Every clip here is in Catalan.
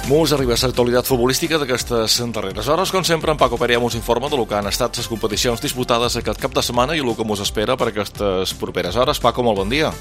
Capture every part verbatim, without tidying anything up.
Mos arriba l'actualitat futbolística d'aquestes darreres hores. Com sempre, en Paco Perea mos informa del que han estat les competicions disputades aquest cap de setmana i el que mos espera per aquestes properes hores. Paco, molt bon dia.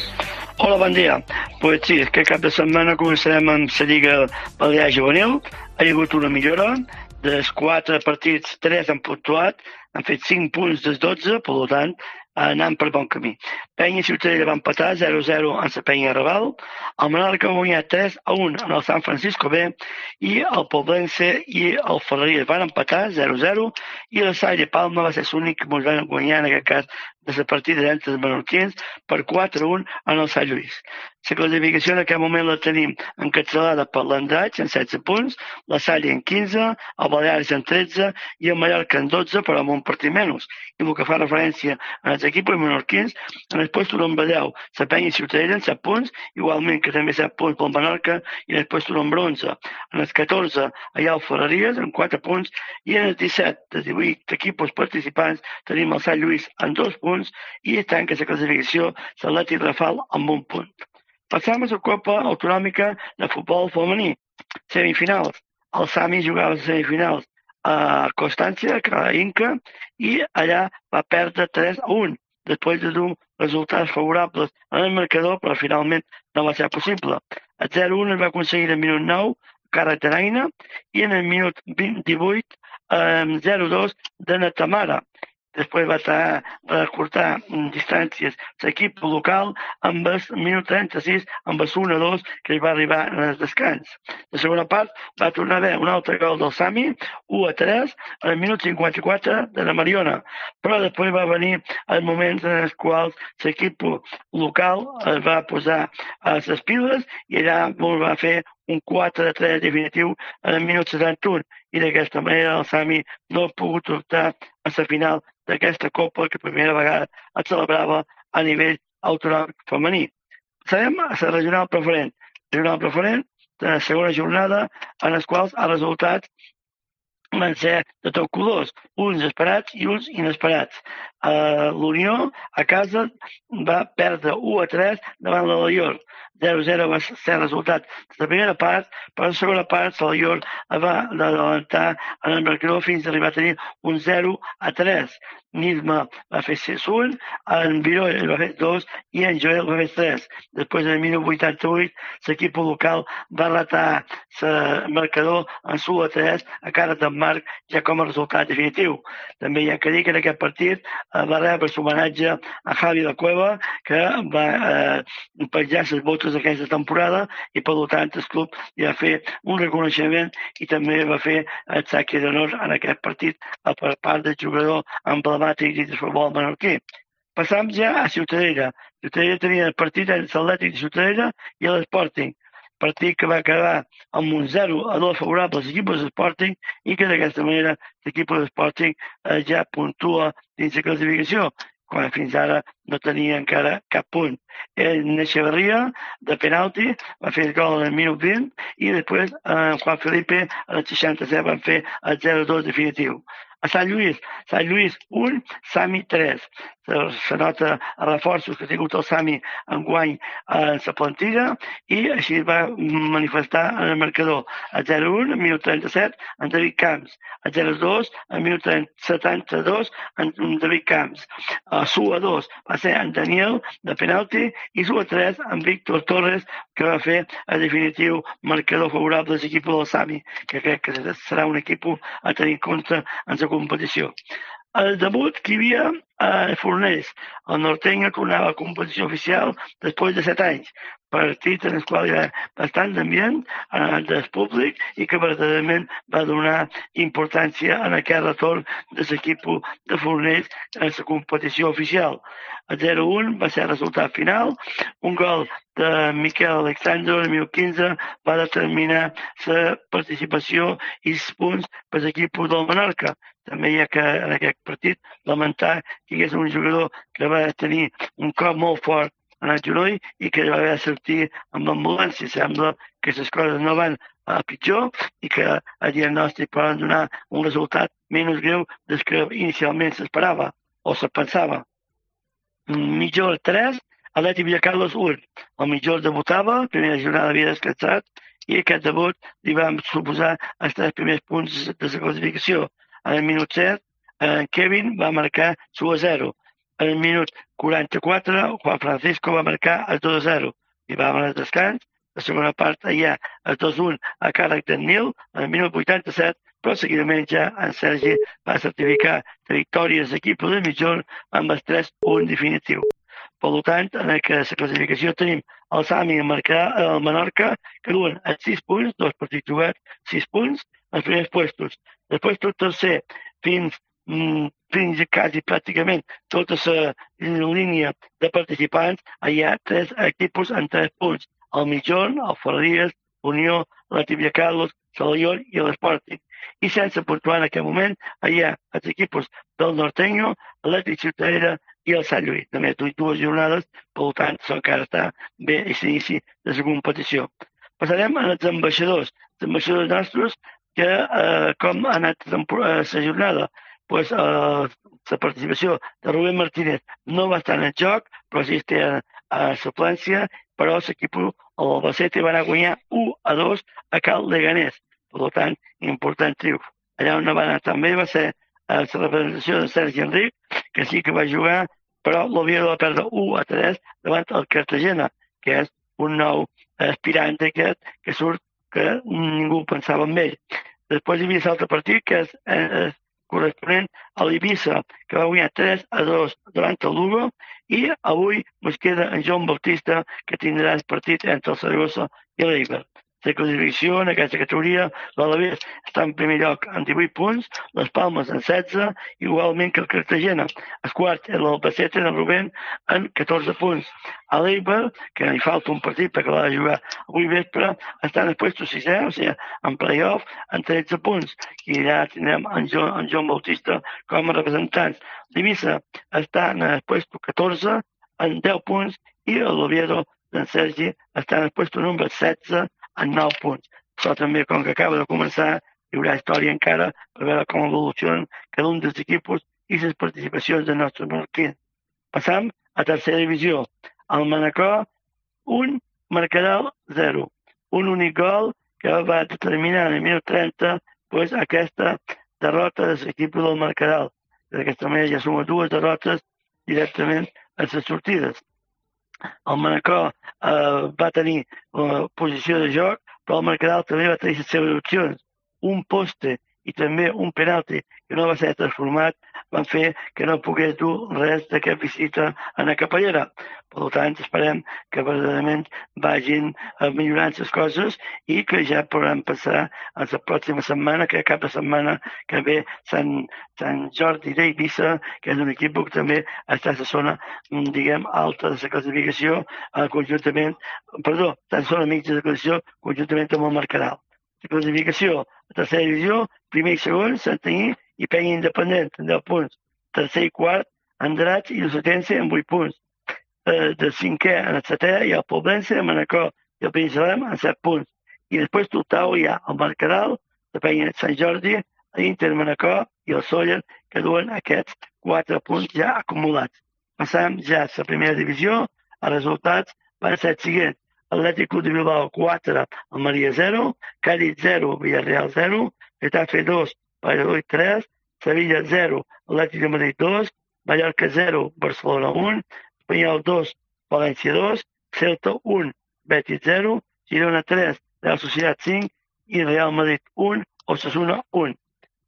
Hola, bon dia. Pues sí, aquest cap de setmana començarem amb la Lliga Balear Juvenil. Ha hagut una millora. Dels quatre partits, tres han puntuat, han fet cinc punts dels dotze, per tant, anant per bon camí. Penya i Ciutadella van empatar zero a zero amb la Penya Raval, el Menorca va guanyar tres a un en el San Francisco B i el Poblense i el Ferreries van empatar zero a zero i la Salle Palma va ser l'únic que ens van guanyar en aquest cas de la partida entre els menorquins per quatre a un en el Sant Lluís. La classificació en aquest moment la tenim encapçalada per l'Andratx en setze punts, la Salle en quinze, el Balears en tretze i el Mallorca en dotze, però amb un partit menys. I el que fa referència als equips menorquins, en el lloc number deu, la Penya i Ciutadella en set punts, igualment que també set punts pel Menorca, i en el lloc number onze. En els catorze, allà el Ferreries en quatre punts, i en els disset de divuit equips participants tenim el Sant Lluís en dos punts i tanca la classificació l'Atlètic Rafal amb un punt. Passam a la Copa Autonòmica de Futbol Femení. Semifinals. El Sami jugava a les semifinals a Constància, a Inca, i allà va perdre tres a un, després de dur resultats favorables en el marcador, però finalment no va ser possible. El zero a un es va aconseguir en el minut nou, cara de Naina, i en el minut divuit, zero a dos de Natamara. Després va recortar distàncies l'equip local amb el minut trenta-sis, amb el un a dos que va arribar en el descans. La segona part va tornar a haver un altre gol del Sami, u a tres, al minut cinquanta-quatre de la Mariona, però després va venir els moments en els quals l'equip local es va posar a les piles i allà va fer un quatre a tres definitiu en el minut setanta-u i d'aquesta manera el Sami no ha pogut optar a la final d'aquesta Copa que per primera vegada es celebrava a nivell autonòmic femení. Passarem a la regional preferent. Regional preferent de la segona jornada en les quals els resultats van ser de tot colors, uns esperats i uns inesperats. L'Unió a casa va perdre u a tres davant la Laior. zero a zero va ser el resultat de la primera part, però en la segona part la Laior va adelantar en el marcador fins a arribar a tenir un zero a tres. Nisma va fer un, en Viroll va fer dos i en Joel va fer tres. Després, en el minut vuitanta-vuit, l'equip local va ratar el marcador en u a tres a cara d'en Marc ja com a resultat definitiu. També hi ha que dir que en aquest partit va rebre l'homenatge a Javi La Cueva, que va eh, penjar les botes d'aquesta temporada i per tant el club ja va fer un reconeixement i també va fer el saque d'honor en aquest partit per part del jugador emblemàtic del futbol menorquí. Passam ja a Ciutadella. Ciutadella tenia el partit entre l'Atlètic de Ciutadella i l'Sporting. Partit que va acabar amb un zero a dos favorable als equips de Sporting i que d'aquesta manera l'equip de Sporting eh, ja puntua dins la classificació, quan fins ara no tenia encara cap punt. En Echeverria, de penalti, va fer el gol en el minut vint i després eh, Juan Felipe a les seixanta-set van fer el zero a dos definitiu. A Sant Lluís, Sant Lluís un, Sami tres. Se nota els reforços que ha tingut el Sami enguany en la plantilla i així va manifestar en el marcador. El zero a un, en minut trenta-set, en David Camps. El zero a dos, en minut setanta-dos, en David Camps. El u a dos va ser en Daniel, de penalti, i u a tres, en Víctor Torres, que va fer el definitiu marcador favorable de l'equip del Sami, que crec que serà un equip a tenir en compte en la competició. El debut que hi havia a Fornells. El Nortenga tornava a la competició oficial després de set anys, partit en el qual hi ha bastant d'ambient eh, del públic i que verdaderament va donar importància en aquest retorn de l'equip de Fornells en la competició oficial. El zero a un va ser el resultat final. Un gol de Miquel Alexandre en el minut quinze va determinar la participació i els punts per l'equip del Menorca. També hi ha que en aquest partit lamentar que hi hagués un jugador que va tenir un cop molt fort en el genoll i que va haver de sortir amb l'ambulància. Sembla que les coses no van a pitjor i que el diagnòstic poden donar un resultat menys greu del que inicialment s'esperava o se pensava. Mitjol tres, Atlètic Villacarlos un. El Mitjol debutava, primera jornada havia descansat i aquest debut li va suposar els tres primers punts de la classificació. En el minut set, en Kevin va marcar l'u a zero. En el minut quaranta-quatre, Juan Francisco va marcar el dos a zero. I va al descans. La segona part hi ha el dos a un a càrrec d'en Nil, en el minut vuitanta-set, però seguidament ja en Sergi va certificar la victòria de l'equip de mitjor amb el tres a un definitiu. Per tant, en la classificació tenim el Sami i el Menorca, que duen els sis punts, dos partits jugats, sis punts, els primers puestos. Després tot tercer, fins, fins quasi pràcticament tota la línia de participants, hi ha tres equips en tres punts. El Mitjón, el Ferreries, Unió, la Tibia Carlos, Salallón i l'Sporting. I sense puntuar en aquest moment, hi ha els equips del Norteño, l'Atlètic Ciutadella i el Sant Lluís. Només dues jornades, per tant, encara està bé a l'inici de la competició. Passarem als ambaixadors. Els ambaixadors nostres, que eh, com ha anat la jornada, pues, eh, la participació de Rubén Martínez no va estar en el joc, però sí té a, a suplència, però l'equip, el Albacete, va anar a guanyar u a dos a Cal Leganés. Per tant, important triomf. Allà on va anar també va ser a la representació de Sergi Enric, que sí que va jugar, però l'Oviedo va perdre u a tres davant el Cartagena, que és un nou aspirant aquest que surt que ningú pensava en ell. Després hi havia l'altre partit, que és eh, corresponent a l'Eivissa, que va guanyar tres a dos davant el Lugo, i avui ens queda en Joan Bautista, que tindrà el partit entre el Saragossa i l'Eibar. La classificació en aquesta categoria, l'Alavés està en primer lloc amb divuit punts, les Palmes en setze, igualment que el Cartagena. El quart és l'Albacete de Rubén en catorze punts. A l'Eibar, que li falta un partit perquè l'ha de jugar avui vespre, està en el puesto sisè, o sigui, en play-off, en tretze punts. I allà tindrem en Joan, en Joan Bautista com a representants. L'Eivissa està en el puesto catorze, en deu punts, i l'Oviedo d'en Sergi està en el puesto número setze, en nou punts. Però també, com que acaba de començar, hi haurà història encara per veure com evolucionen cada un dels equips i les participacions dels nostres menorquins. Passam a tercera divisió. El Manacor, un, Mercadal, zero. Un únic gol que va determinar en el minut trenta pues, aquesta derrota de l'equip del Mercadal. D'aquesta manera ja suma dues derrotes directament a les sortides. El Manacor eh, va tenir la posició de joc, però el Mercadal també va tenir les seves opcions. Un poste i també un penalti que no va ser transformat van fer que no pogués dur res d'aquesta visita a la Capellera. Per tant, esperem que verdaderament vagin millorant les coses i que ja podran passar a la pròxima setmana, que cap de setmana que ve Sant, Sant Jordi d'Eivissa, que és un equip que també està a la zona, diguem, alta de la classificació, eh, conjuntament, perdó, està a la zona mitja de la classificació, conjuntament amb el Mercadal. La classificació, la tercera divisió, primer i segon, Santanyí i Penya Independent, amb deu punts. Tercer i quart, Andratx i Lucentense amb vuit punts. Eh, de cinquè en el setè hi ha el Poblense, el Manacor i el Penyalem amb set punts. I després total hi ha el Mercadal, la Penya Sant Jordi, l'Inter Manacor i el Sóller, que duen aquests quatre punts ja acumulats. Passam ja a la primera divisió, els resultats van ser els següents. Atlètic Club de Bilbao quatre, Almeria zero, Cádiz zero, Villarreal zero, Getafe dos, Valladolid tres, Sevilla zero, Atlètic de Madrid dos, Mallorca zero, Barcelona un, Espanyol dos, València dos, Celta un, Betis zero, Girona tres, Real Sociedad cinc i Real Madrid un, Osasuna un.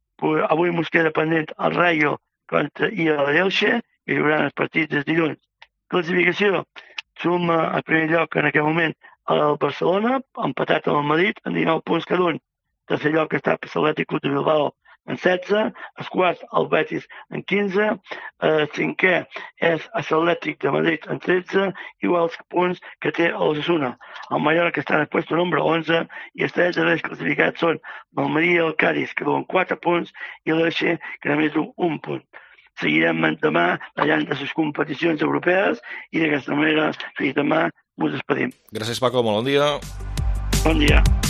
Avui ens queda pendent el Rayo contra i l'Elche i jugaran els partits des dilluns. Classificació. Suma al primer lloc en aquest moment el Barcelona, empatat amb el Madrid, amb dinou punts cada un. Tercer lloc està per l'Atlètic Club de Bilbao en setze, el quart el Betis en quinze, el cinquè és l'Atlètic de Madrid en tretze, iguals punts que té l'Osasuna. El Mallorca està en el puesto número onze i els tres darrers classificats són l'Almeria i el Cádiz, que duen quatre punts, i l'Elche, que només du un punt. Seguirem demà allà de les competicions europees i d'aquesta manera, fins demà, us despedim. Gràcies, Paco, molt bon dia. Bon dia.